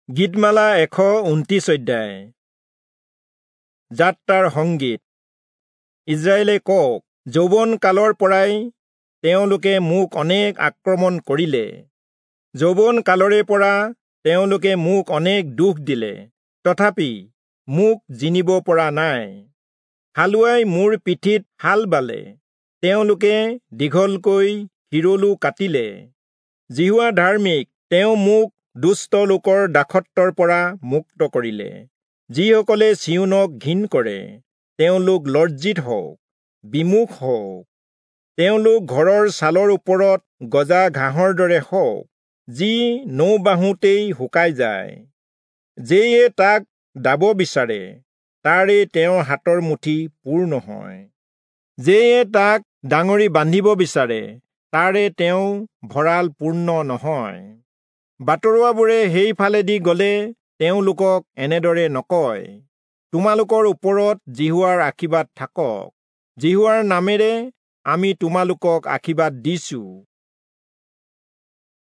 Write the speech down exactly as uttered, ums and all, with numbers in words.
গীতমালা এশ ঊনত্ৰিছ অধ্যায়। যাত্ৰাৰ সংগীত। ইজৰাইলে কওক, যৌৱন কালৰ পৰাই তেওঁলোকে মোক অনেক আক্ৰমণ কৰিলে। যৌৱন কালৰে পৰা তেওঁলোকে মোক অনেক দুখ দিলে, তথাপি মোক জিনিব পৰা নাই। হালোৱাই মোৰ পিঠিত হাল বালে, তেওঁলোকে দীঘলকৈ শিৰলো কাটিলে। জিহুৱা ধাৰ্মিক, তেওঁ মোক দুষ্ট লোকৰ দাসত্বৰ পৰা মুক্ত কৰিলে। যিসকলে চিয়নক ঘিণ কৰে, তেওঁলোক লজ্জিত হওক, বিমুখ হওক। তেওঁলোক ঘৰৰ ছালৰ ওপৰত গজা ঘাঁহৰ দৰে হওক, যি নৌবাহুতেই শুকাই যায়। যেয়ে তাক দাব বিচাৰে, তাৰে তেওঁৰ হাতৰ মুঠি পূৰ নহয়। যেয়ে তাক ডাঙৰি বান্ধিব বিচাৰে, তাৰে তেওঁ ভঁৰাল পূৰ্ণ নহয়। বাটৰুৱাবোৰে সেইফালেদি গ'লে তেওঁলোকক এনেদৰে নকয়, তোমালোকৰ ওপৰত জিহুৱাৰ আশীৰ্বাদ থাকক। জিহুৱাৰ নামেৰে আমি তোমালোকক আশীৰ্বাদ দিছো।